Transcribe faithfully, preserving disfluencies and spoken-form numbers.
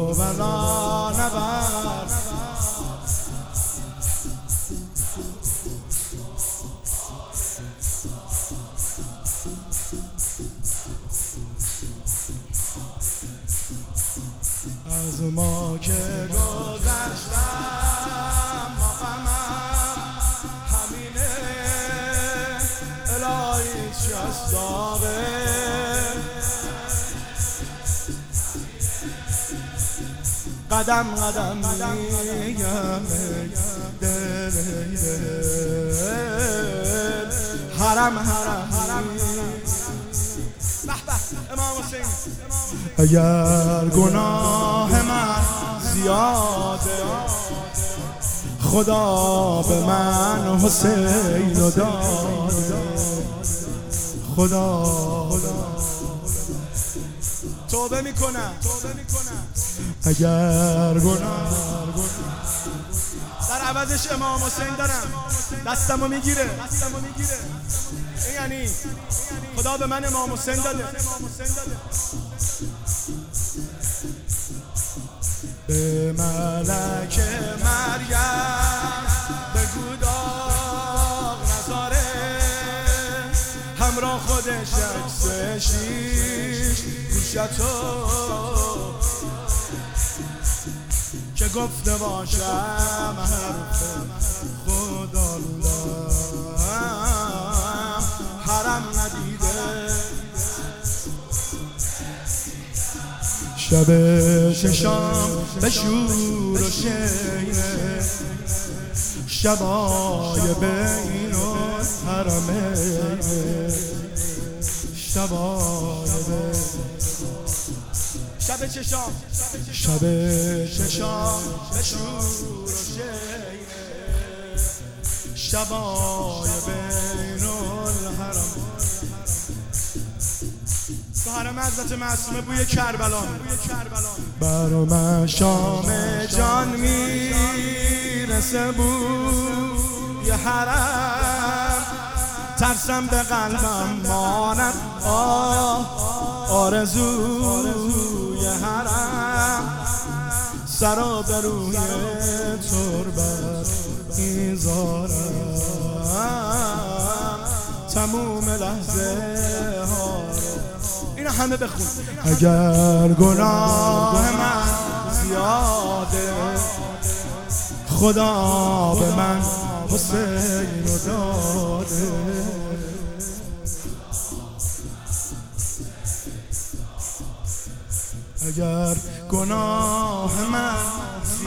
و بلا نبر. از ما که گذشتم ما غمم همینه، الهی شستاقه قدم قدم میگم دل دل حرم حرم امام حسین. اگر گناه من زیاده خدا به من حسین رو داده، خدا توبه میکنم. اگر گناه در عوضش امام حسین دارم دستمو میگیره، این یعنی خدا به من امام حسین داده. به ملک مریم بگو داغ نذاره، همراه خودش عکس شیش گوشتو که گفته باشم حرف خدا حرم ندیده. شب ششم به شور و شینه، شبای بین الحرمین، شبای بین شب چشام شب چشام به شور و شینه، شبای بین الحرم. تو حرم حضرت معصومه بوی کربلا، برا من شام جان میرسه بوی حرم، ترسم به قلبم ماند آه آرزوی حرم، سرا به روی تربت میذارم تموم لحظه ها. اینا همه بخون. اگر گناه من زیاده خدا به من حسین رو داده، اگر گناه من